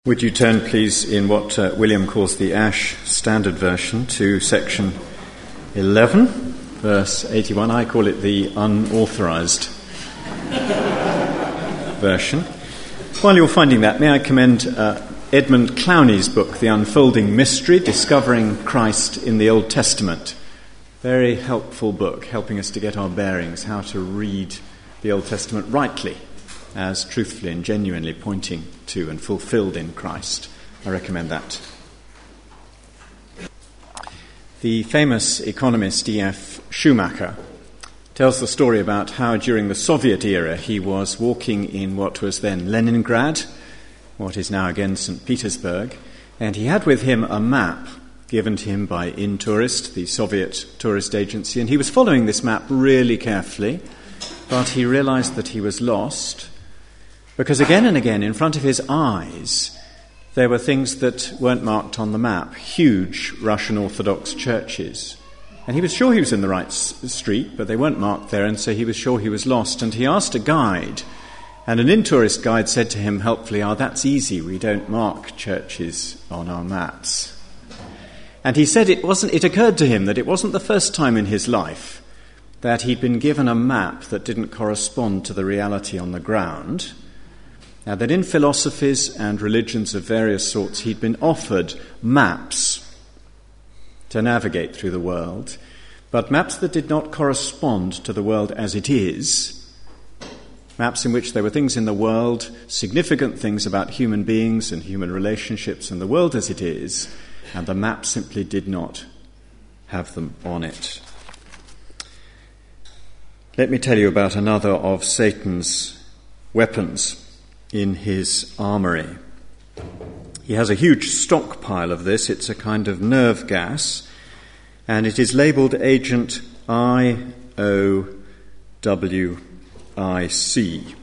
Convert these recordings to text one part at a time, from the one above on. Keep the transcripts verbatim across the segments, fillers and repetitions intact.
Would you turn, please, in what uh, William calls the Ash Standard Version to section eleven, verse eighty-one. I call it the unauthorized version. While you're finding that, may I commend uh, Edmund Clowney's book, The Unfolding Mystery, Discovering Christ in the Old Testament. Very helpful book, helping us to get our bearings, how to read the Old Testament rightly, as truthfully and genuinely pointing to and fulfilled in Christ. I recommend that. The famous economist E F Schumacher tells the story about how during the Soviet era he was walking in what was then Leningrad, what is now again Saint Petersburg, and he had with him a map given to him by Intourist, the Soviet tourist agency, and he was following this map really carefully, but he realized that he was lost, because again and again in front of his eyes there were things that weren't marked on the map, huge Russian Orthodox churches. And he was sure he was in the right s- street, but they weren't marked there, and so he was sure he was lost. And he asked a guide, and an Intourist guide said to him helpfully, "Oh, that's easy, we don't mark churches on our maps." And he said it wasn't. It occurred to him that it wasn't the first time in his life that he'd been given a map that didn't correspond to the reality on the ground. Now, that in philosophies and religions of various sorts, he'd been offered maps to navigate through the world, but maps that did not correspond to the world as it is, maps in which there were things in the world, significant things about human beings and human relationships and the world as it is, and the map simply did not have them on it. Let me tell you about another of Satan's weapons in his armory. He has a huge stockpile of this. It's a kind of nerve gas, and it is labelled Agent I O W I C.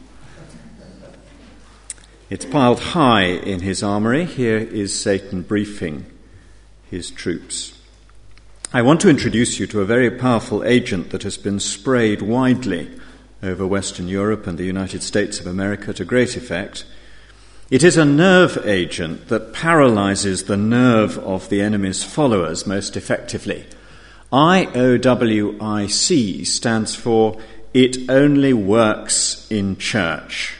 It's piled high in his armory. Here is Satan briefing his troops. I want to introduce you to a very powerful agent that has been sprayed widely over Western Europe and the United States of America to great effect. It is a nerve agent that paralyzes the nerve of the enemy's followers most effectively. I O W I C stands for It Only Works in Church.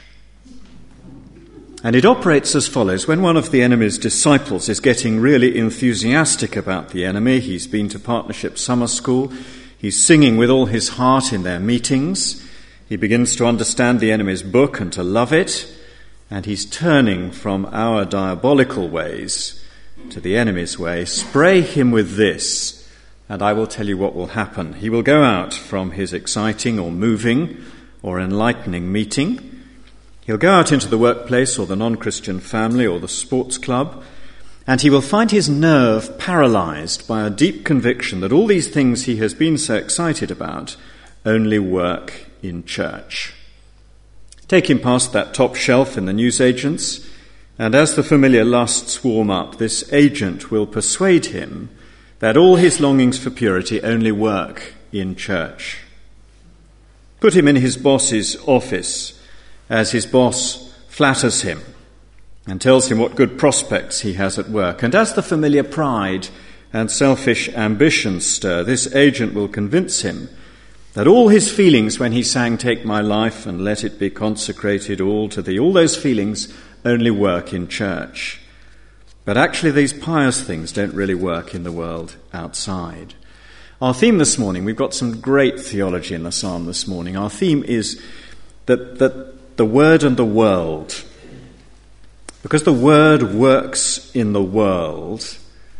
And it operates as follows. When one of the enemy's disciples is getting really enthusiastic about the enemy, he's been to Partnership Summer School, he's singing with all his heart in their meetings, he begins to understand the enemy's book and to love it, and he's turning from our diabolical ways to the enemy's way. Spray him with this, and I will tell you what will happen. He will go out from his exciting or moving or enlightening meeting. He'll go out into the workplace or the non-Christian family or the sports club, and he will find his nerve paralyzed by a deep conviction that all these things he has been so excited about only work in church. Take him past that top shelf in the newsagents, and as the familiar lusts warm up, this agent will persuade him that all his longings for purity only work in church. Put him in his boss's office as his boss flatters him and tells him what good prospects he has at work. And as the familiar pride and selfish ambitions stir, this agent will convince him that all his feelings when he sang "Take my life and let it be consecrated all to thee," all those feelings only work in church. But actually these pious things don't really work in the world outside. Our theme this morning, we've got some great theology in the psalm this morning. Our theme is that, that the word and the world. Because the word works in the world,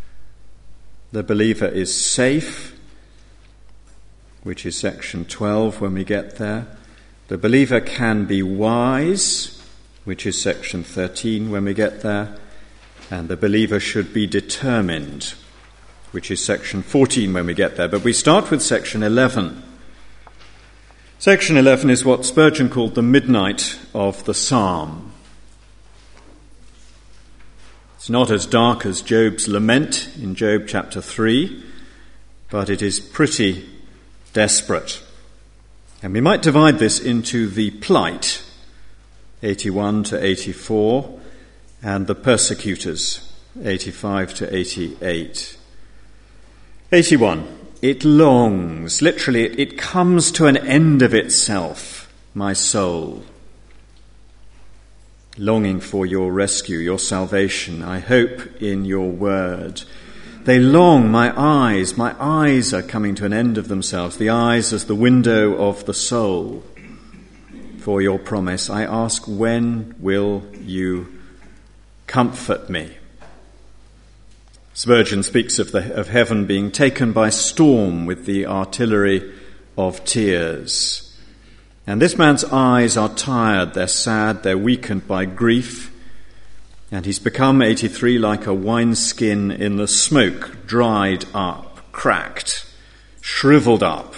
the believer is safe, which is section twelve when we get there. The believer can be wise, which is section thirteen when we get there. And the believer should be determined, which is section fourteen when we get there. But we start with section eleven. Section eleven is what Spurgeon called the midnight of the psalm. It's not as dark as Job's lament in Job chapter three, but it is pretty desperate. And we might divide this into the plight, eighty-one to eighty-four, and the persecutors, eighty-five to eighty-eight. eighty-one, it longs, literally, it, it comes to an end of itself, my soul. Longing for your rescue, your salvation, I hope in your word. They long, my eyes, my eyes are coming to an end of themselves, the eyes as the window of the soul. For your promise, I ask, when will you comfort me? Spurgeon speaks of, the, of heaven being taken by storm with the artillery of tears. And this man's eyes are tired, they're sad, they're weakened by grief. And he's become, eighty-three, like a wineskin in the smoke, dried up, cracked, shriveled up.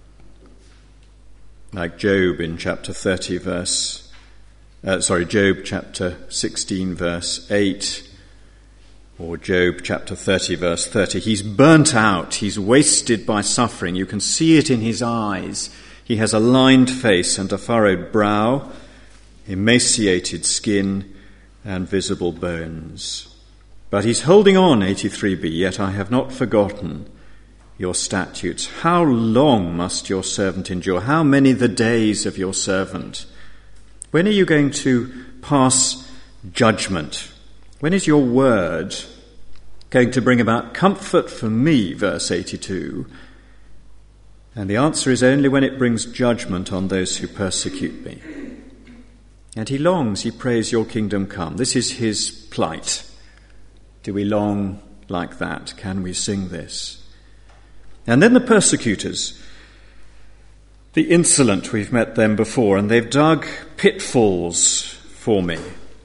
Like Job in chapter thirty, verse, uh, sorry, Job chapter sixteen, verse eight, or Job chapter thirty, verse thirty. He's burnt out, he's wasted by suffering. You can see it in his eyes. He has a lined face and a furrowed brow, emaciated skin, and visible bones. But he's holding on, eighty-three b, yet I have not forgotten your statutes. How long must your servant endure? How many the days of your servant? When are you going to pass judgment? When is your word going to bring about comfort for me, verse eighty-two? And the answer is only when it brings judgment on those who persecute me. And he longs, he prays, your kingdom come. This is his plight. Do we long like that? Can we sing this? And then the persecutors, the insolent, we've met them before, and they've dug pitfalls for me.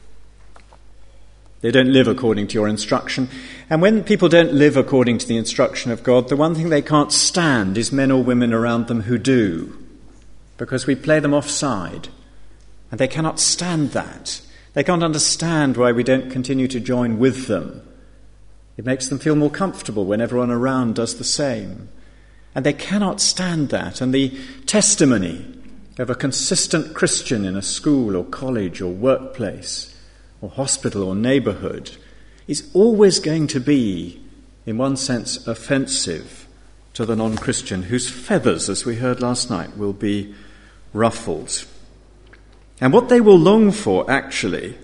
They don't live according to your instruction. And when people don't live according to the instruction of God, the one thing they can't stand is men or women around them who do, because we play them offside. And they cannot stand that. They can't understand why we don't continue to join with them. It makes them feel more comfortable when everyone around does the same. And they cannot stand that. And the testimony of a consistent Christian in a school or college or workplace or hospital or neighbourhood is always going to be, in one sense, offensive to the non-Christian, whose feathers, as we heard last night, will be ruffled. And what they will long for, actually,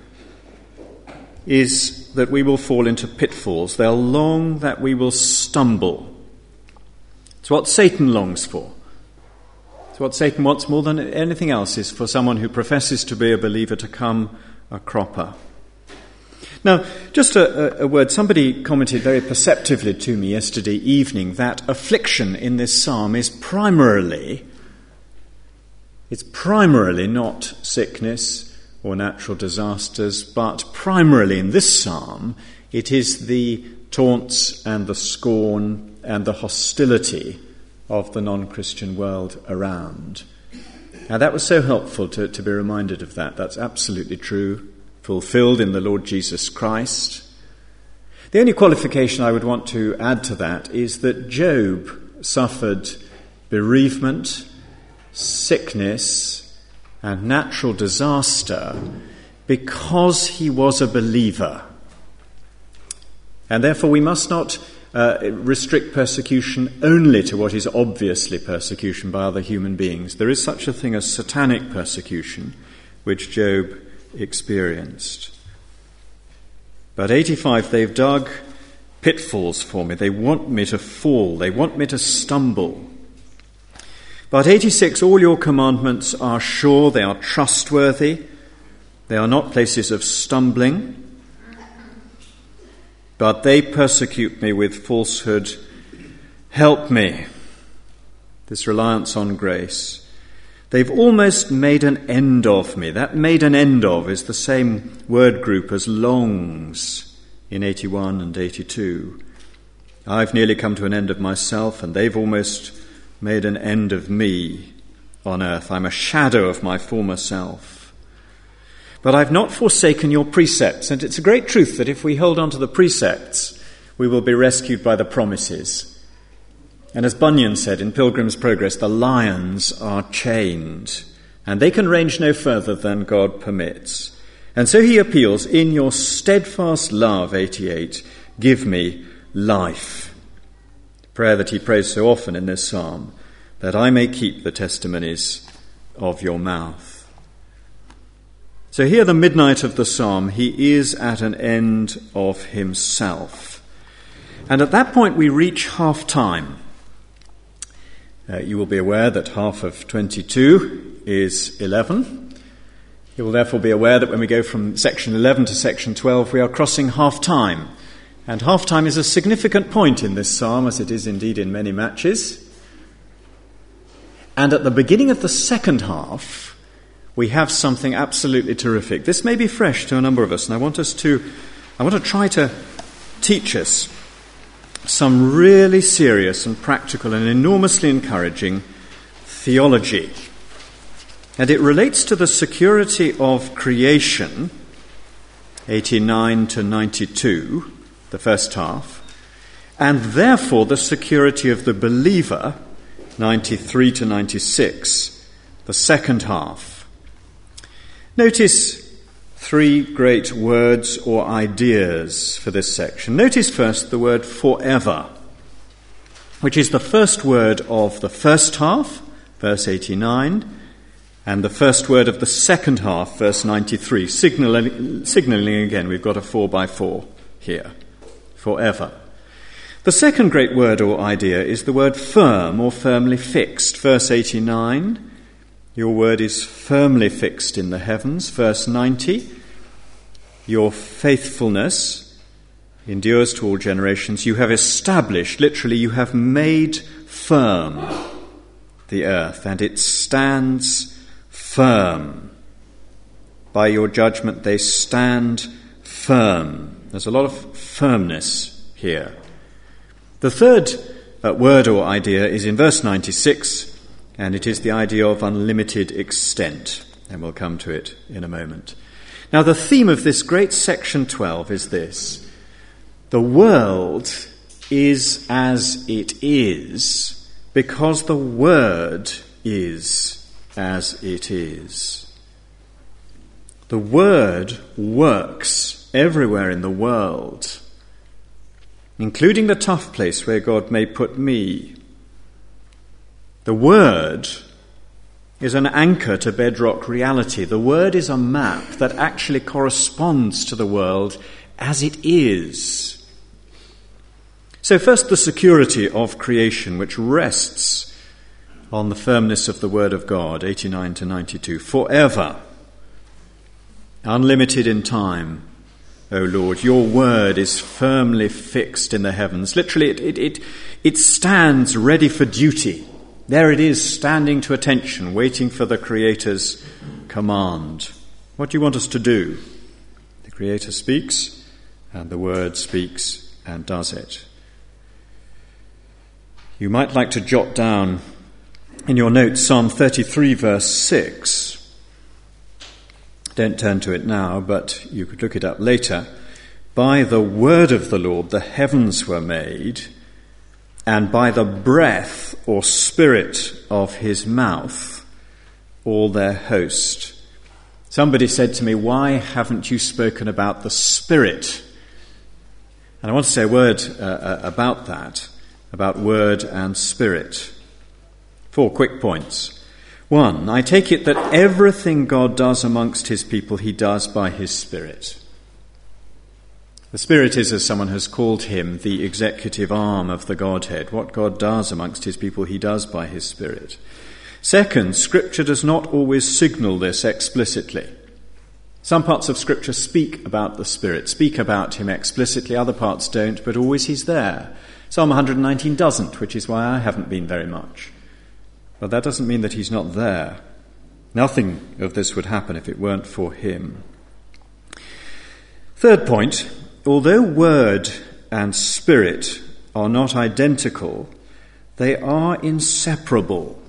is that we will fall into pitfalls. They'll long that we will stumble. It's what Satan longs for. It's what Satan wants more than anything else, is for someone who professes to be a believer to come a cropper. Now, just a, a word. Somebody commented very perceptively to me yesterday evening that affliction in this psalm is primarily It's primarily not sickness or natural disasters, but primarily in this psalm, it is the taunts and the scorn and the hostility of the non-Christian world around. Now, that was so helpful to, to be reminded of that. That's absolutely true, fulfilled in the Lord Jesus Christ. The only qualification I would want to add to that is that Job suffered bereavement, sickness, and natural disaster because he was a believer. And therefore we must not uh, restrict persecution only to what is obviously persecution by other human beings. There is such a thing as satanic persecution, which Job experienced. But eighty-five, they've dug pitfalls for me. They want me to fall. They want me to stumble. But eighty-six, all your commandments are sure, they are trustworthy, they are not places of stumbling, but they persecute me with falsehood. Help me. This reliance on grace. They've almost made an end of me. That made an end of is the same word group as longs in eighty-one and eighty-two. I've nearly come to an end of myself, and they've almost made an end of me on earth. I'm a shadow of my former self. But I've not forsaken your precepts. And it's a great truth that if we hold on to the precepts, we will be rescued by the promises. And as Bunyan said in Pilgrim's Progress, the lions are chained, and they can range no further than God permits. And so he appeals, in your steadfast love, eighty-eight, give me life. Prayer that he prays so often in this psalm, that I may keep the testimonies of your mouth. So here, the midnight of the psalm, he is at an end of himself. And at that point we reach half time. Uh, you will be aware that half of twenty-two is eleven. You will therefore be aware that when we go from section eleven to section twelve, we are crossing half time. And half time is a significant point in this psalm, as it is indeed in many matches. And at the beginning of the second half, we have something absolutely terrific. This may be fresh to a number of us, and I want us to, I want to try to teach us some really serious and practical and enormously encouraging theology. And it relates to the security of creation, eighty-nine to ninety-two, the first half, and therefore the security of the believer, ninety-three to ninety-six, the second half. Notice three great words or ideas for this section. Notice first the word forever, which is the first word of the first half, verse eighty-nine, and the first word of the second half, verse ninety-three, signaling, signaling again we've got a four by four here, forever. The second great word or idea is the word firm or firmly fixed. Verse eighty-nine, your word is firmly fixed in the heavens. Verse ninety, your faithfulness endures to all generations. You have established, literally, you have made firm the earth, and it stands firm. By your judgment they stand firm. There's a lot of firmness here. The third uh, word or idea is in verse ninety-six, and it is the idea of unlimited extent, and we'll come to it in a moment. Now, the theme of this great section twelve is this: the world is as it is because the Word is as it is. The Word works everywhere in the world, including the tough place where God may put me. The Word is an anchor to bedrock reality. The Word is a map that actually corresponds to the world as it is. So first, the security of creation, which rests on the firmness of the Word of God, eighty-nine to ninety-two. Forever, unlimited in time, O Lord, your word is firmly fixed in the heavens. Literally, it, it, it, it stands ready for duty. There it is, standing to attention, waiting for the Creator's command. What do you want us to do? The Creator speaks, and the Word speaks and does it. You might like to jot down in your notes Psalm thirty-three, verse six. Don't turn to it now, but you could look it up later. By the word of the Lord the heavens were made, and by the breath or spirit of his mouth all their host. Somebody said to me, why haven't you spoken about the Spirit? And I want to say a word uh, about that, about word and spirit. Four quick points. One, I take it that everything God does amongst his people, he does by his Spirit. The Spirit is, as someone has called him, the executive arm of the Godhead. What God does amongst his people, he does by his Spirit. Second, Scripture does not always signal this explicitly. Some parts of Scripture speak about the Spirit, speak about him explicitly, other parts don't, but always he's there. Psalm one nineteen doesn't, which is why I haven't been very much. But that doesn't mean that he's not there. Nothing of this would happen if it weren't for him. Third point, although word and spirit are not identical, they are inseparable.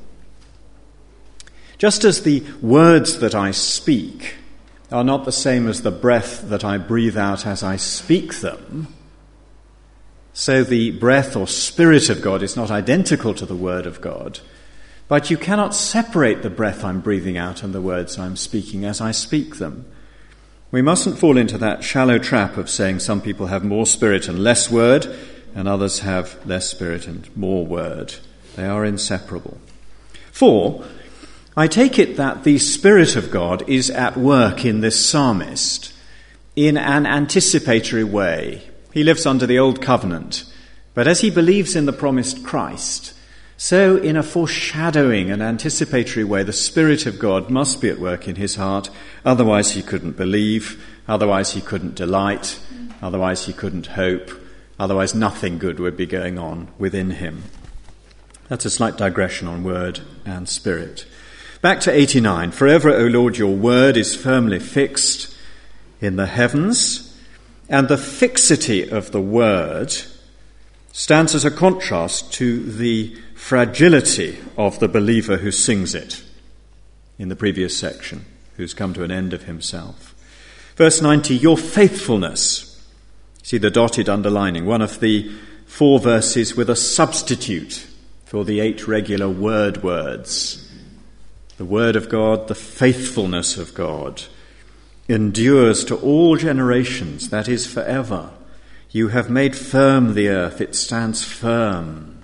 Just as the words that I speak are not the same as the breath that I breathe out as I speak them, so the breath or spirit of God is not identical to the word of God. But you cannot separate the breath I'm breathing out and the words I'm speaking as I speak them. We mustn't fall into that shallow trap of saying some people have more spirit and less word, and others have less spirit and more word. They are inseparable. Four, I take it that the Spirit of God is at work in this psalmist in an anticipatory way. He lives under the old covenant, but as he believes in the promised Christ, so in a foreshadowing and anticipatory way, the Spirit of God must be at work in his heart, otherwise he couldn't believe, otherwise he couldn't delight, otherwise he couldn't hope, otherwise nothing good would be going on within him. That's a slight digression on word and spirit. Back to eighty-nine. Forever, O Lord, your word is firmly fixed in the heavens, and the fixity of the word stands as a contrast to the fragility of the believer who sings it in the previous section, who's come to an end of himself. Verse ninety, your faithfulness. See the dotted underlining, one of the four verses with a substitute for the eight regular word words. The word of God, the faithfulness of God, endures to all generations, that is forever. You have made firm the earth, it stands firm.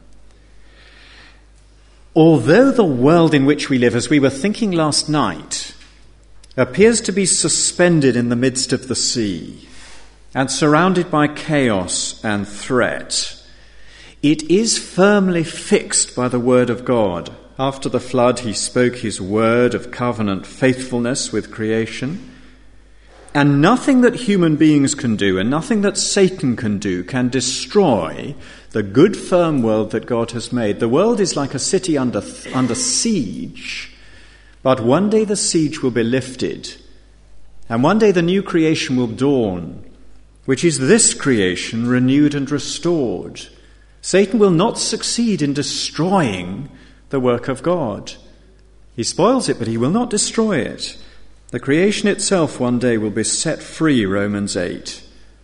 Although the world in which we live, as we were thinking last night, appears to be suspended in the midst of the sea and surrounded by chaos and threat, it is firmly fixed by the word of God. After the flood, he spoke his word of covenant faithfulness with creation. And nothing that human beings can do and nothing that Satan can do can destroy the good, firm world that God has made. The world is like a city under, under siege, but one day the siege will be lifted. And one day the new creation will dawn, which is this creation renewed and restored. Satan will not succeed in destroying the work of God. He spoils it, but he will not destroy it. The creation itself one day will be set free, Romans eight,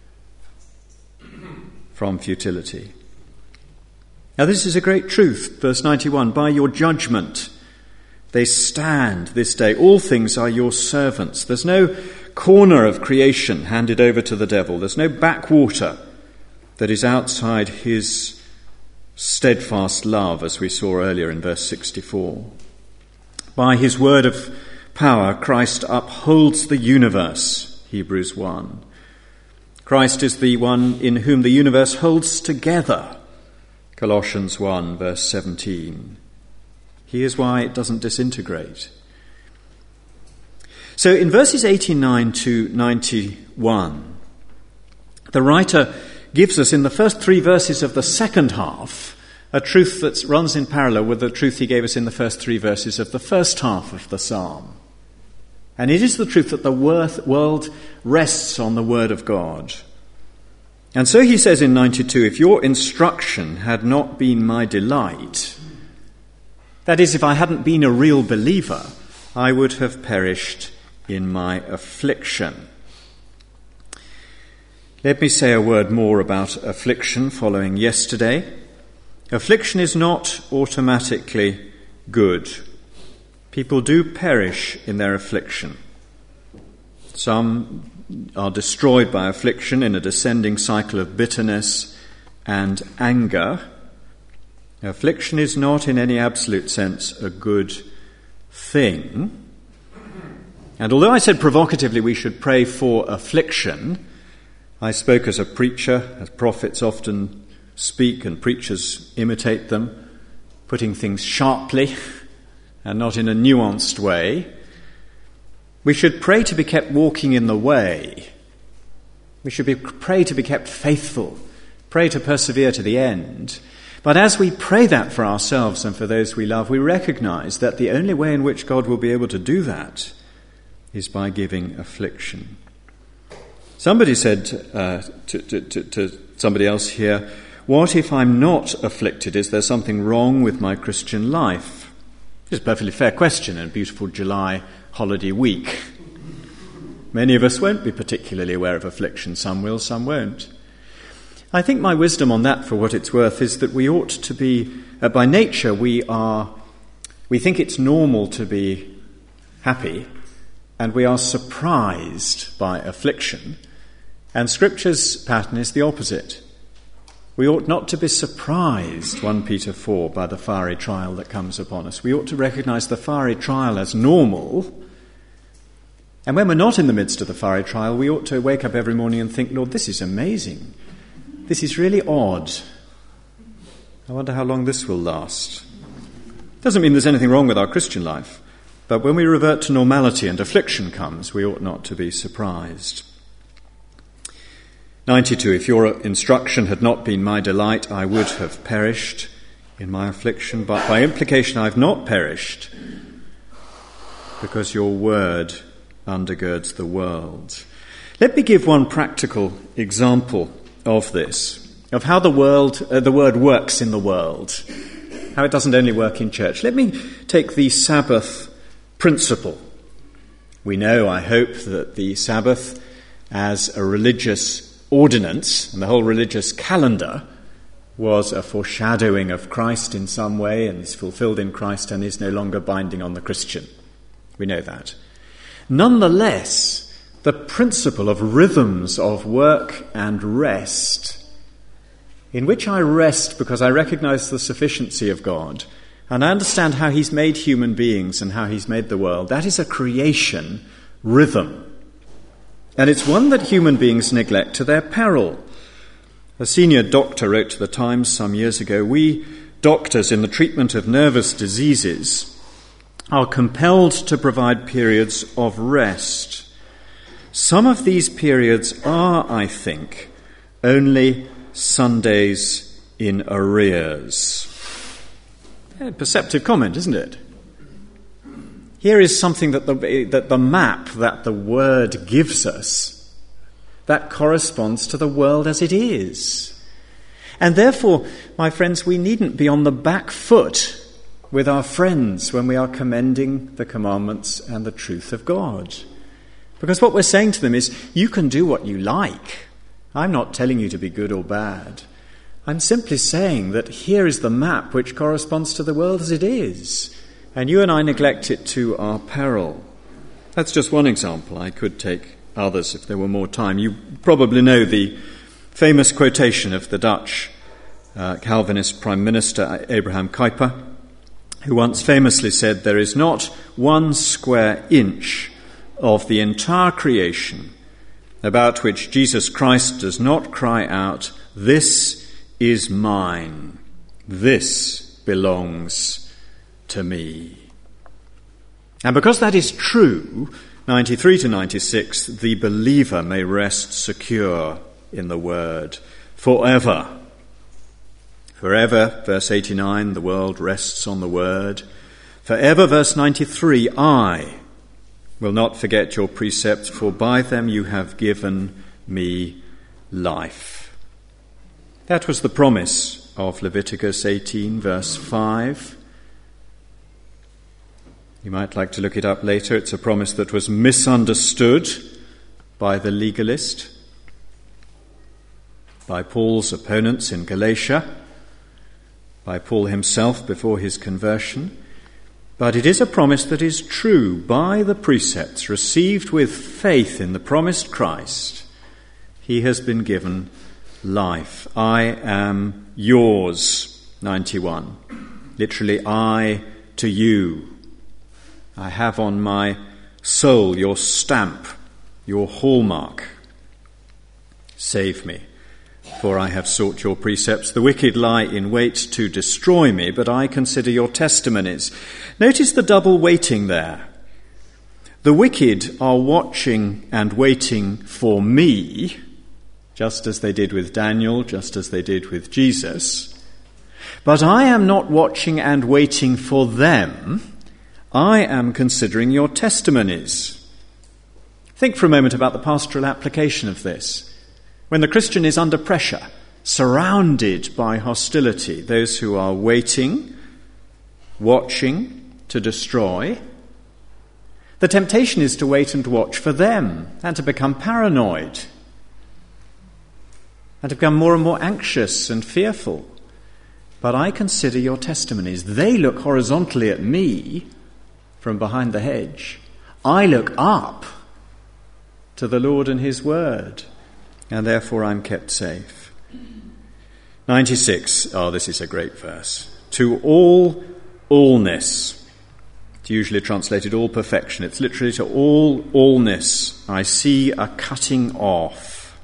from futility. Now this is a great truth, verse ninety-one, by your judgment they stand this day. All things are your servants. There's no corner of creation handed over to the devil. There's no backwater that is outside his steadfast love, as we saw earlier in verse sixty-four. By his word of power, Christ upholds the universe, Hebrews one. Christ is the one in whom the universe holds together, Colossians one, verse seventeen. He is why it doesn't disintegrate. So in verses eighty-nine to ninety-one, the writer gives us in the first three verses of the second half a truth that runs in parallel with the truth he gave us in the first three verses of the first half of the psalm. And it is the truth that the world rests on the word of God. And so he says in ninety-two, if your instruction had not been my delight, that is, if I hadn't been a real believer, I would have perished in my affliction. Let me say a word more about affliction following yesterday. Affliction is not automatically good. People do perish in their affliction. Some are destroyed by affliction in a descending cycle of bitterness and anger. Affliction is not in any absolute sense a good thing. And although I said provocatively we should pray for affliction, I spoke as a preacher, as prophets often speak and preachers imitate them, putting things sharply and not in a nuanced way. We should pray to be kept walking in the way. We should be, pray to be kept faithful, pray to persevere to the end. But as we pray that for ourselves and for those we love, we recognize that the only way in which God will be able to do that is by giving affliction. Somebody said uh, to, to, to, to somebody else here, what if I'm not afflicted? Is there something wrong with my Christian life? It's a perfectly fair question in a beautiful July holiday week. Many of us won't be particularly aware of affliction. Some will, some won't. I think my wisdom on that, for what it's worth, is that we ought to be, uh, by nature, we are, we think it's normal to be happy and we are surprised by affliction. And Scripture's pattern is the opposite. We ought not to be surprised, First Peter four, by the fiery trial that comes upon us. We ought to recognize the fiery trial as normal. And when we're not in the midst of the fiery trial, we ought to wake up every morning and think, Lord, this is amazing. This is really odd. I wonder how long this will last. Doesn't mean there's anything wrong with our Christian life, but when we revert to normality and affliction comes, we ought not to be surprised. ninety-two, if your instruction had not been my delight, I would have perished in my affliction, but by implication I've not perished, because your word undergirds the world. Let me give one practical example of this, of how the world, uh, the word works in the world, how it doesn't only work in church. Let me take the Sabbath principle. We know, I hope, that the Sabbath as a religious ordinance and the whole religious calendar was a foreshadowing of Christ in some way and is fulfilled in Christ and is no longer binding on the Christian. We know that. Nonetheless, the principle of rhythms of work and rest, in which I rest because I recognize the sufficiency of God and I understand how he's made human beings and how he's made the world, that is a creation rhythm. And it's one that human beings neglect to their peril. A senior doctor wrote to the Times some years ago, we doctors in the treatment of nervous diseases are compelled to provide periods of rest. Some of these periods are, I think, only Sundays in arrears. A perceptive comment, isn't it? Here is something that the, that the map that the Word gives us that corresponds to the world as it is. And therefore, my friends, we needn't be on the back foot with our friends when we are commending the commandments and the truth of God. Because what we're saying to them is, you can do what you like. I'm not telling you to be good or bad. I'm simply saying that here is the map which corresponds to the world as it is. And you and I neglect it to our peril. That's just one example. I could take others if there were more time. You probably know the famous quotation of the Dutch uh, Calvinist Prime Minister Abraham Kuyper, who once famously said, there is not one square inch of the entire creation about which Jesus Christ does not cry out, this is mine, this belongs to me. And because that is true, ninety-three to ninety-six, the believer may rest secure in the word forever. Forever, verse eighty-nine, the world rests on the word. Forever, verse ninety-three, I will not forget your precepts, for by them you have given me life. That was the promise of Leviticus eighteen, verse five. You might like to look it up later. It's a promise that was misunderstood by the legalist, by Paul's opponents in Galatia, by Paul himself before his conversion. But it is a promise that is true by the precepts received with faith in the promised Christ. He has been given life. I am yours, ninety-one. Literally, I to you. I have on my soul your stamp, your hallmark. Save me, for I have sought your precepts. The wicked lie in wait to destroy me, but I consider your testimonies. Notice the double waiting there. The wicked are watching and waiting for me, just as they did with Daniel, just as they did with Jesus. But I am not watching and waiting for them. I am considering your testimonies. Think for a moment about the pastoral application of this. When the Christian is under pressure, surrounded by hostility, those who are waiting, watching to destroy, the temptation is to wait and watch for them and to become paranoid and to become more and more anxious and fearful. But I consider your testimonies. They look horizontally at me from behind the hedge. I look up to the Lord and his word, and therefore I'm kept safe. ninety-six. Oh, this is a great verse. To all allness. It's usually translated all perfection. It's literally to all allness. I see a cutting off.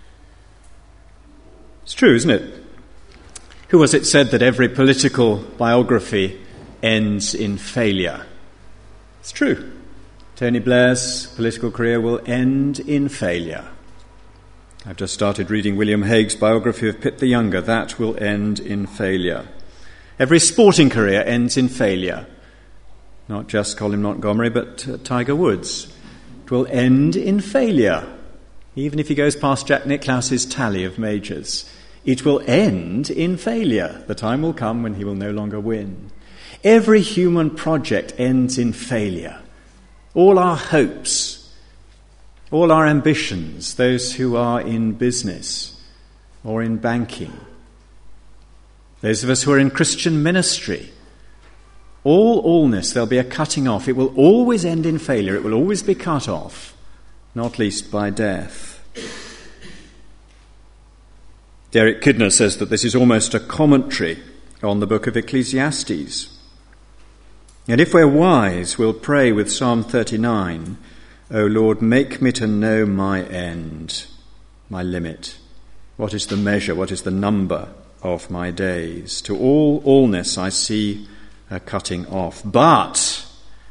It's true, isn't it? Who was it said that every political biography ends in failure? It's true. Tony Blair's political career will end in failure. I've just started reading William Hague's biography of Pitt the Younger. That will end in failure. Every sporting career ends in failure. Not just Colin Montgomery, but uh, Tiger Woods. It will end in failure. Even if he goes past Jack Nicklaus's tally of majors, it will end in failure. The time will come when he will no longer win. Every human project ends in failure. All our hopes, all our ambitions, those who are in business or in banking, those of us who are in Christian ministry, all allness, there'll be a cutting off. It will always end in failure. It will always be cut off, not least by death. Derek Kidner says that this is almost a commentary on the book of Ecclesiastes. And if we're wise, we'll pray with Psalm thirty-nine, O Lord, make me to know my end, my limit. What is the measure? What is the number of my days? To all allness I see a cutting off. But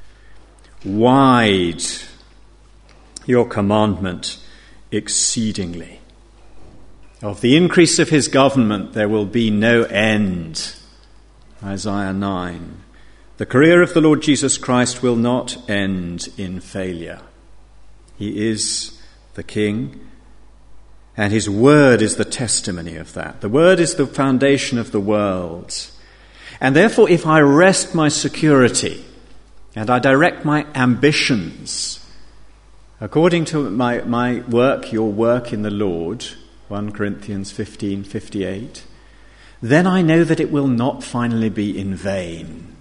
wide your commandment exceedingly. Of the increase of his government there will be no end. Isaiah nine. The career of the Lord Jesus Christ will not end in failure. He is the King, and his word is the testimony of that. The word is the foundation of the world. And therefore, if I rest my security and I direct my ambitions according to my, my work, your work in the Lord, First Corinthians fifteen fifty-eight, then I know that it will not finally be in vain.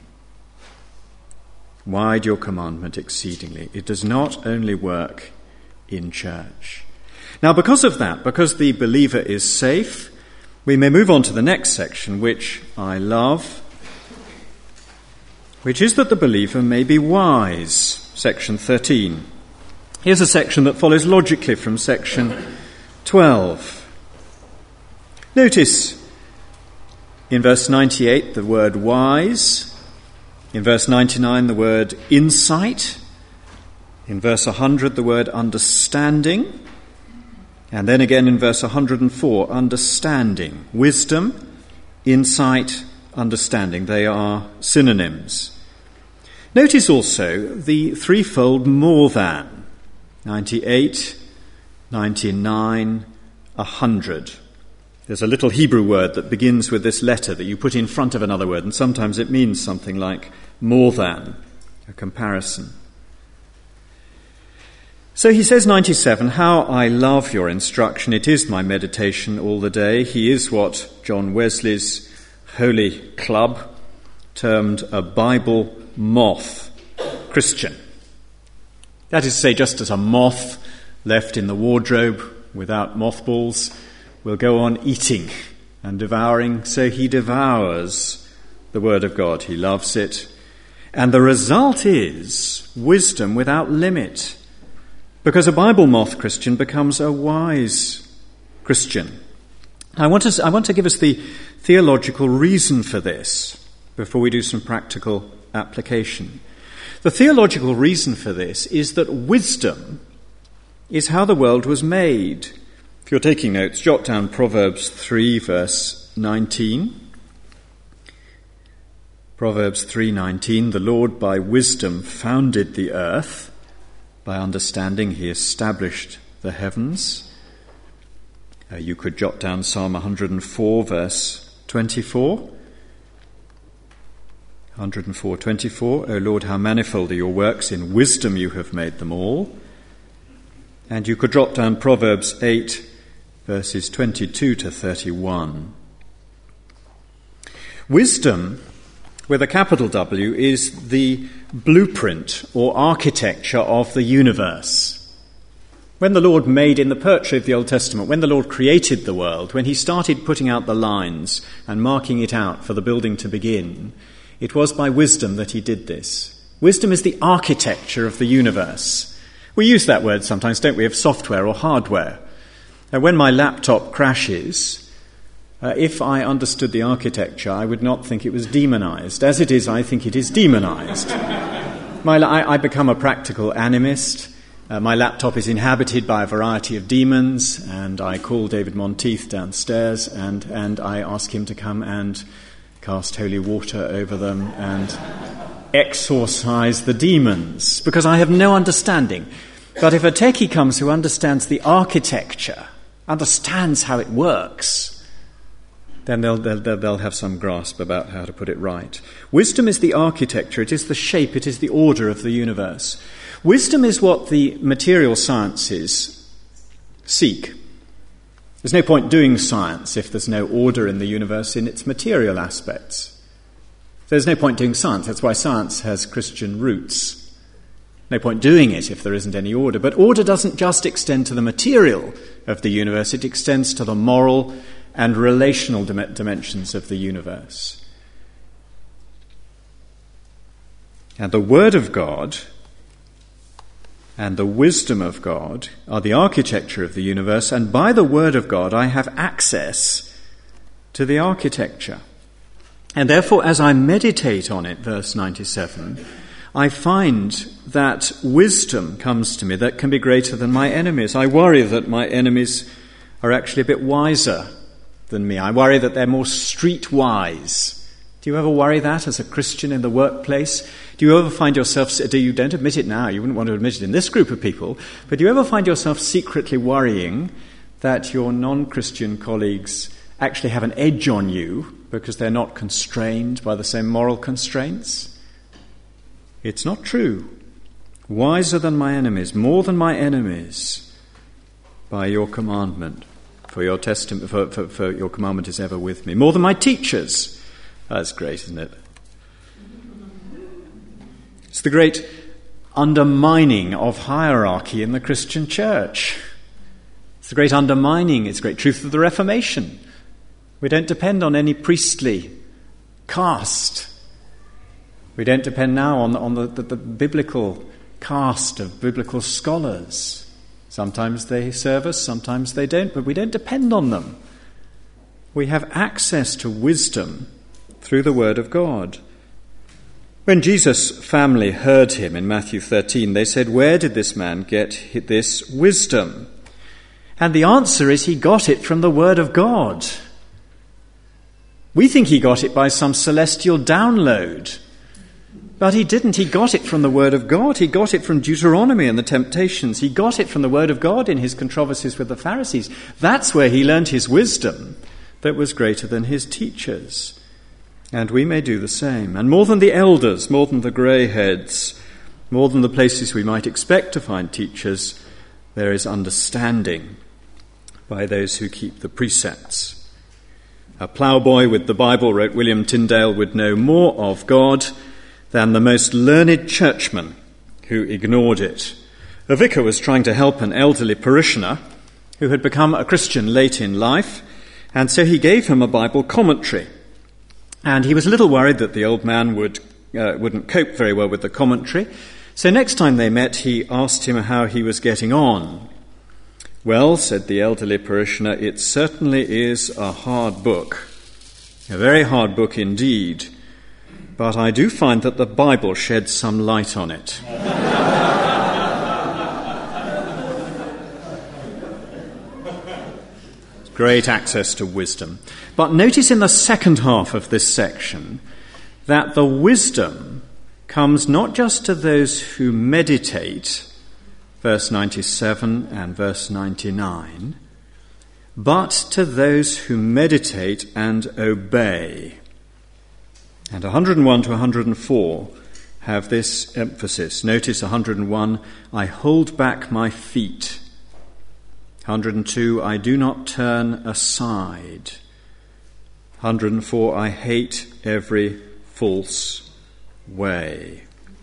Wide your commandment exceedingly. It does not only work in church. Now, because of that, because the believer is safe, we may move on to the next section, which I love, which is that the believer may be wise, section thirteen. Here's a section that follows logically from section twelve. Notice in verse ninety-eight the word wise, in verse ninety-nine the word insight, in verse one hundred the word understanding, and then again in verse one hundred four, understanding. Wisdom, insight, understanding. They are synonyms. Notice also the threefold more than. ninety-eight, ninety-nine, one hundred. There's a little Hebrew word that begins with this letter that you put in front of another word, and sometimes it means something like more than, a comparison. So he says, ninety-seven, how I love your instruction. It is my meditation all the day. He is what John Wesley's Holy Club termed a Bible moth Christian. That is to say, just as a moth left in the wardrobe without mothballs will go on eating and devouring, so he devours the Word of God. He loves it. And the result is wisdom without limit, because a Bible moth Christian becomes a wise Christian. I want to, I want to give us the theological reason for this before we do some practical application. The theological reason for this is that wisdom is how the world was made. If you're taking notes, jot down Proverbs three, verse nineteen. Proverbs three nineteen, the Lord by wisdom founded the earth, by understanding he established the heavens. Uh, you could jot down Psalm one hundred four, verse twenty-four. one hundred four, twenty-four, O Lord, how manifold are your works, in wisdom you have made them all. And you could drop down Proverbs eight, verses twenty-two to thirty-one. Wisdom with a capital W, is the blueprint or architecture of the universe. When the Lord made, in the poetry of the Old Testament, when the Lord created the world, when he started putting out the lines and marking it out for the building to begin, it was by wisdom that he did this. Wisdom is the architecture of the universe. We use that word sometimes, don't we, of software or hardware. Now, when my laptop crashes, uh, if I understood the architecture, I would not think it was demonized. As it is, I think it is demonized. my, I, I become a practical animist. Uh, my laptop is inhabited by a variety of demons, and I call David Monteith downstairs, and, and I ask him to come and cast holy water over them and exorcise the demons, because I have no understanding. But if a techie comes who understands the architecture, understands how it works, then they'll, they'll, they'll have some grasp about how to put it right. Wisdom is the architecture, it is the shape, it is the order of the universe. Wisdom is what the material sciences seek. There's no point doing science if there's no order in the universe in its material aspects. There's no point doing science. That's why science has Christian roots. No point doing it if there isn't any order. But order doesn't just extend to the material of the universe. It extends to the moral and relational dim- dimensions of the universe. And the Word of God and the wisdom of God are the architecture of the universe, and by the Word of God I have access to the architecture. And therefore, as I meditate on it, verse ninety-seven, I find that wisdom comes to me that can be greater than my enemies. I worry that my enemies are actually a bit wiser than me. I worry that they're more streetwise. Do you ever worry that as a Christian in the workplace? Do you ever find yourself, do you don't admit it now, you wouldn't want to admit it in this group of people, but do you ever find yourself secretly worrying that your non-Christian colleagues actually have an edge on you because they're not constrained by the same moral constraints? It's not true. Wiser than my enemies, more than my enemies, by your commandment, for your testament, for, for, for your commandment is ever with me. More than my teachers. That's great, isn't it? It's the great undermining of hierarchy in the Christian church. It's the great undermining, it's the great truth of the Reformation. We don't depend on any priestly caste. We don't depend now on, on the, the, the biblical caste of biblical scholars. Sometimes they serve us, sometimes they don't, but we don't depend on them. We have access to wisdom through the Word of God. When Jesus' family heard him in Matthew thirteen, they said, "Where did this man get this wisdom?" And the answer is he got it from the Word of God. We think he got it by some celestial download. But he didn't. He got it from the Word of God. He got it from Deuteronomy and the temptations. He got it from the Word of God in his controversies with the Pharisees. That's where he learned his wisdom that was greater than his teachers. And we may do the same. And more than the elders, more than the grey heads, more than the places we might expect to find teachers, there is understanding by those who keep the precepts. A ploughboy with the Bible, wrote William Tyndale, would know more of God than the most learned churchman who ignored it. A vicar was trying to help an elderly parishioner who had become a Christian late in life, and so he gave him a Bible commentary. And he was a little worried that the old man would, uh, wouldn't cope very well with the commentary. So next time they met, he asked him how he was getting on. "Well," said the elderly parishioner, "it certainly is a hard book, a very hard book indeed, but I do find that the Bible sheds some light on it." Great access to wisdom. But notice in the second half of this section that the wisdom comes not just to those who meditate, verse ninety-seven and verse ninety-nine, but to those who meditate and obey. And one hundred one to one hundred four have this emphasis. Notice one hundred one, "I hold back my feet." one hundred two, "I do not turn aside." one hundred four, "I hate every false way.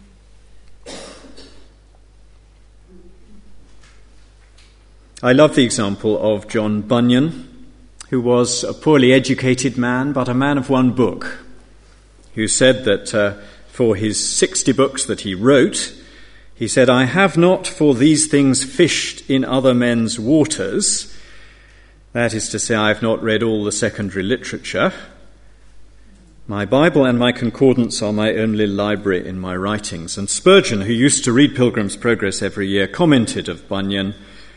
I love the example of John Bunyan, who was a poorly educated man, but a man of one book, who said that uh, for his sixty books that he wrote, he said, "I have not for these things fished in other men's waters." That is to say, I have not read all the secondary literature. My Bible and my concordance are my only library in my writings. And Spurgeon, who used to read Pilgrim's Progress every year, commented of Bunyan,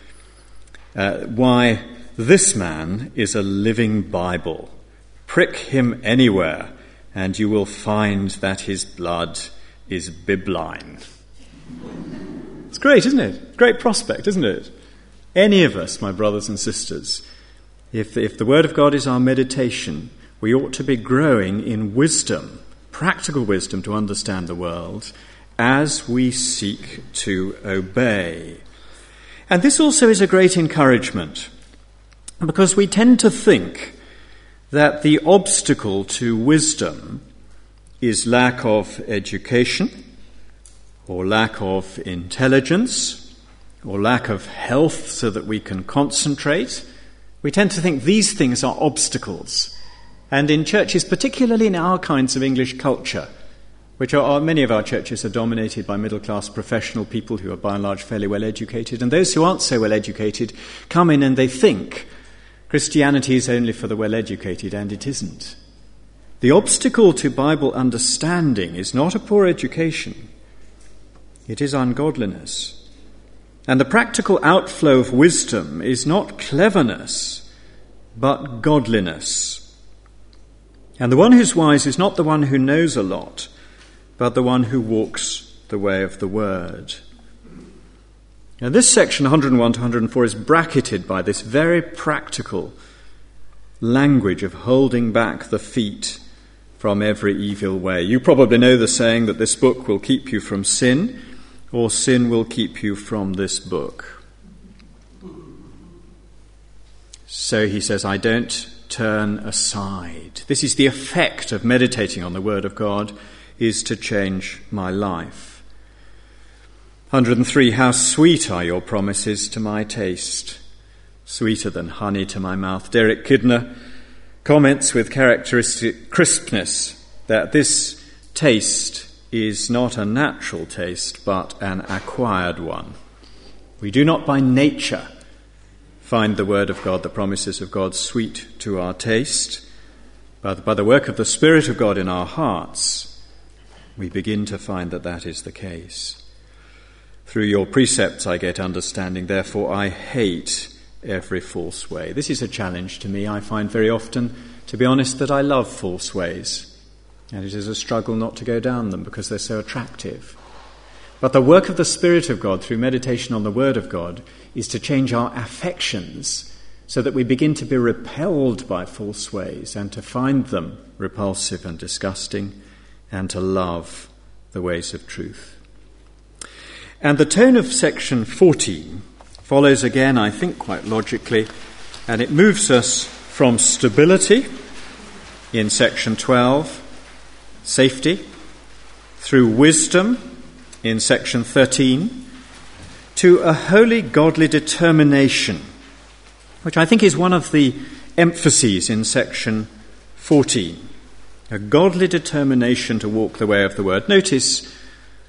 uh, why, this man is a living Bible. Prick him anywhere, and you will find that his blood is bibline. It's great, isn't it? Great prospect, isn't it? Any of us, my brothers and sisters, if, if the Word of God is our meditation, we ought to be growing in wisdom, practical wisdom to understand the world, as we seek to obey. And this also is a great encouragement, because we tend to think that the obstacle to wisdom is lack of education, or lack of intelligence, or lack of health so that we can concentrate. We tend to think these things are obstacles. And in churches, particularly in our kinds of English culture, which are, are many of our churches are dominated by middle-class professional people who are by and large fairly well-educated, and those who aren't so well-educated come in and they think Christianity is only for the well-educated, and it isn't. The obstacle to Bible understanding is not a poor education. It is ungodliness. And the practical outflow of wisdom is not cleverness, but godliness. And the one who's wise is not the one who knows a lot, but the one who walks the way of the word. Now this section, one hundred one to one hundred four, is bracketed by this very practical language of holding back the feet from every evil way. You probably know the saying that this book will keep you from sin, or sin will keep you from this book. So he says, I don't turn aside. This is the effect of meditating on the Word of God, is to change my life. one hundred three, how sweet are your promises to my taste, sweeter than honey to my mouth. Derek Kidner comments with characteristic crispness that this taste is not a natural taste, but an acquired one. We do not by nature find the Word of God, the promises of God, sweet to our taste, but by the work of the Spirit of God in our hearts, we begin to find that that is the case. Through your precepts I get understanding, therefore I hate every false way. This is a challenge to me. I find very often, to be honest, that I love false ways. And it is a struggle not to go down them because they're so attractive. But the work of the Spirit of God through meditation on the Word of God is to change our affections so that we begin to be repelled by false ways and to find them repulsive and disgusting and to love the ways of truth. And the tone of section fourteen follows again, I think, quite logically, and it moves us from stability in section twelve, safety, through wisdom in section thirteen, to a holy godly determination, which I think is one of the emphases in section fourteen, a godly determination to walk the way of the word. Notice one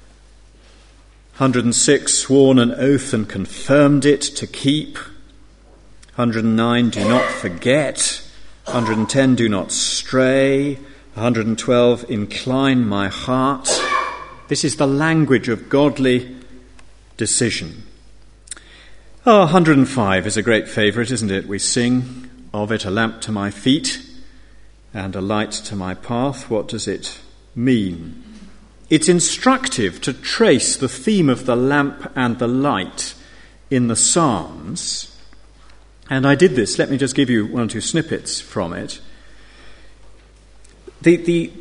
hundred six, sworn an oath and confirmed it to keep. one hundred nine, do not forget. one hundred ten, do not stray. one hundred twelve, incline my heart. This is the language of godly decision. Oh, one hundred five is a great favourite, isn't it? We sing of it, a lamp to my feet and a light to my path. What does it mean? It's instructive to trace the theme of the lamp and the light in the Psalms. And I did this. Let me just give you one or two snippets from it. The, the,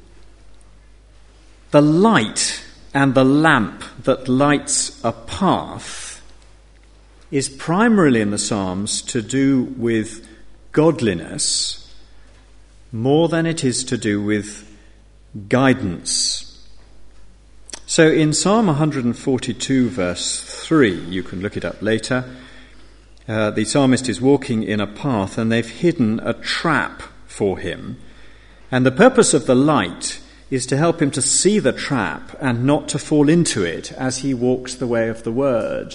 the light and the lamp that lights a path is primarily in the Psalms to do with godliness more than it is to do with guidance. So in Psalm one forty-two, verse three, you can look it up later, uh, the psalmist is walking in a path and they've hidden a trap for him. And the purpose of the light is to help him to see the trap and not to fall into it as he walks the way of the word.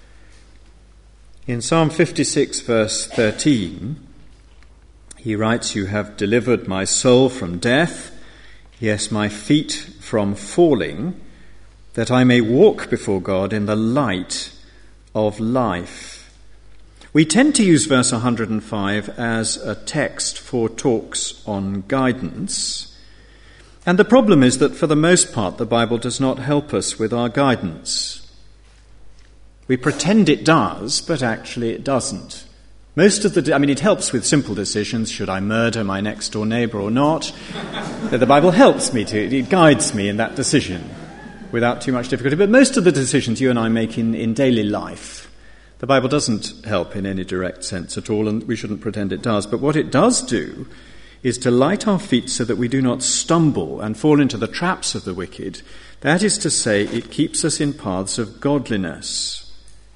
In Psalm fifty-six, verse thirteen, he writes, "You have delivered my soul from death, yes, my feet from falling, that I may walk before God in the light of life." We tend to use verse one hundred five as a text for talks on guidance. And the problem is that for the most part, the Bible does not help us with our guidance. We pretend it does, but actually it doesn't. Most of the, I mean, it helps with simple decisions. Should I murder my next door neighbour or not? The Bible helps me to, it guides me in that decision without too much difficulty. But most of the decisions you and I make in, in daily life, the Bible doesn't help in any direct sense at all, and we shouldn't pretend it does. But what it does do is to light our feet so that we do not stumble and fall into the traps of the wicked. That is to say, it keeps us in paths of godliness.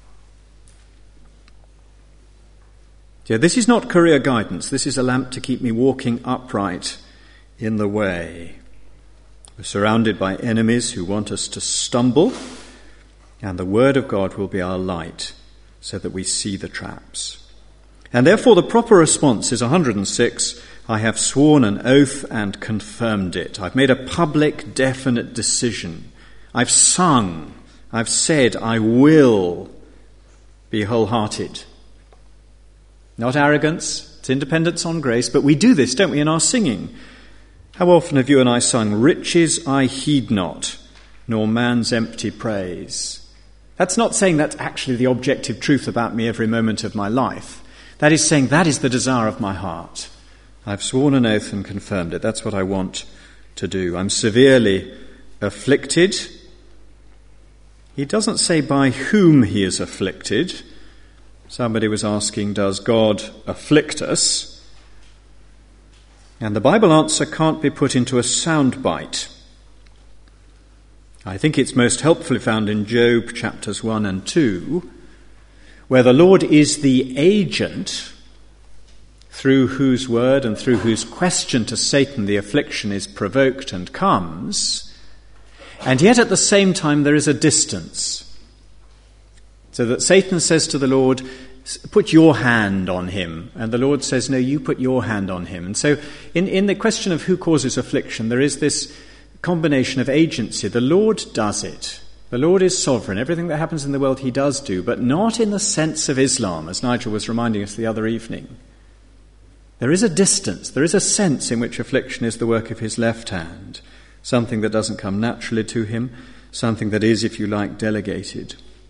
Yeah, this is not career guidance. This is a lamp to keep me walking upright in the way. We're surrounded by enemies who want us to stumble, and the word of God will be our light so that we see the traps. And therefore the proper response is one hundred six, "I have sworn an oath and confirmed it." I've made a public, definite decision. I've sung. I've said, I will be wholehearted. Not arrogance, it's independence on grace, but we do this, don't we, in our singing? How often have you and I sung, "Riches I heed not, nor man's empty praise"? That's not saying that's actually the objective truth about me every moment of my life. That is saying that is the desire of my heart. I've sworn an oath and confirmed it. That's what I want to do. I'm severely afflicted. He doesn't say by whom he is afflicted. Somebody was asking, does God afflict us? And the Bible answer can't be put into a soundbite. I think it's most helpfully found in Job chapters one and two, where the Lord is the agent through whose word and through whose question to Satan the affliction is provoked and comes, and yet at the same time there is a distance. So that Satan says to the Lord, "Put your hand on him." And the Lord says, "No, you put your hand on him." And so in, in the question of who causes affliction, there is this combination of agency. The Lord does it. The Lord is sovereign. Everything that happens in the world he does do, but not in the sense of Islam, as Nigel was reminding us the other evening. There is a distance. There is a sense in which affliction is the work of his left hand, something that doesn't come naturally to him, something that is, if you like, delegated.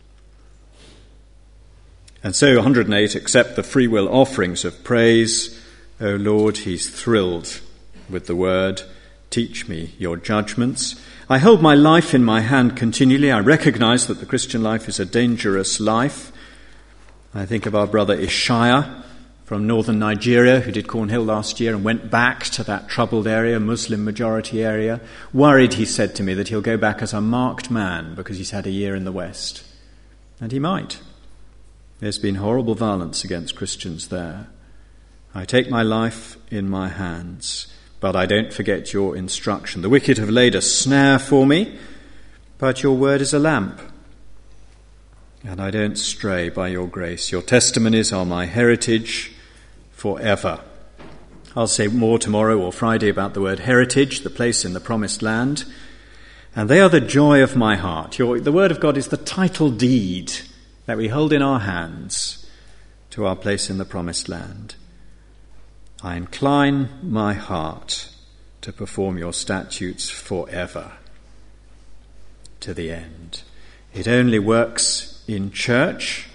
And so one hundred eight, accept the free will offerings of praise. O Lord, he's thrilled with the word. Teach me your judgments. I hold my life in my hand continually. I recognize that the Christian life is a dangerous life. I think of our brother Ishaya from northern Nigeria, who did Cornhill last year and went back to that troubled area, Muslim majority area. Worried, he said to me, that he'll go back as a marked man because he's had a year in the West. And he might. There's been horrible violence against Christians there. I take my life in my hands, but I don't forget your instruction. The wicked have laid a snare for me, but your word is a lamp, and I don't stray by your grace. Your testimonies are my heritage forever. I'll say more tomorrow or Friday about the word heritage, the place in the promised land, and they are the joy of my heart. Your, the word of God is the title deed that we hold in our hands to our place in the promised land. I incline my heart to perform your statutes forever, to the end. It only works in church.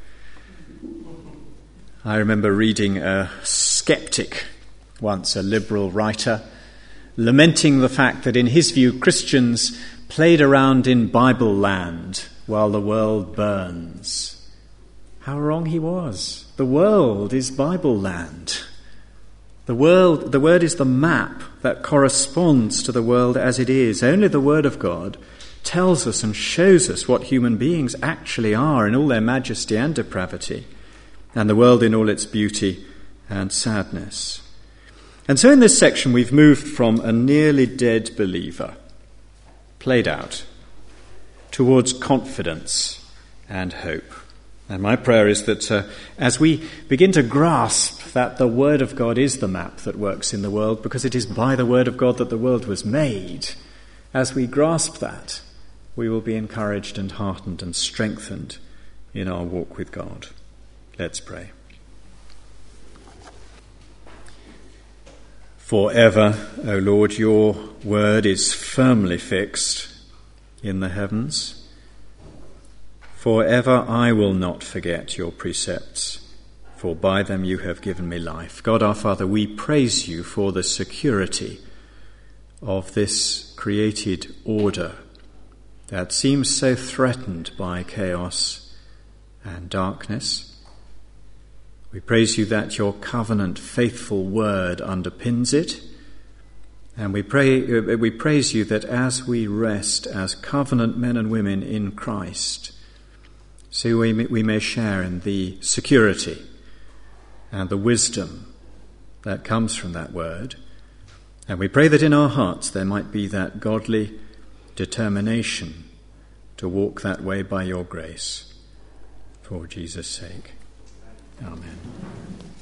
I remember reading a skeptic once, a liberal writer, lamenting the fact that in his view Christians played around in Bible land while the world burns. How wrong he was. The world is Bible land. The world, the word is the map that corresponds to the world as it is. Only the word of God tells us and shows us what human beings actually are in all their majesty and depravity, and the world in all its beauty and sadness. And so in this section we've moved from a nearly dead believer, played out, towards confidence and hope. And my prayer is that uh, as we begin to grasp that the Word of God is the map that works in the world, because it is by the Word of God that the world was made, as we grasp that, we will be encouraged and heartened and strengthened in our walk with God. Let's pray. Forever, O Lord, your word is firmly fixed in the heavens. Forever I will not forget your precepts, for by them you have given me life. God our Father, we praise you for the security of this created order that seems so threatened by chaos and darkness. We praise you that your covenant faithful word underpins it, and we pray we praise you that as we rest as covenant men and women in Christ, so we may, we may share in the security and the wisdom that comes from that word. And we pray that in our hearts there might be that godly determination to walk that way by your grace. For Jesus' sake. Amen.